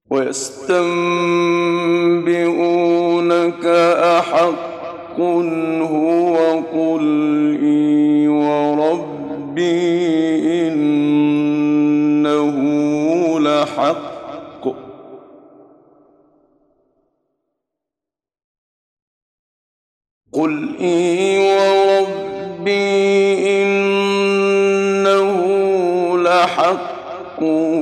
ويستنبئونك أحق هو قل إي وربي إنه لحق قل إي وربي إنه لحق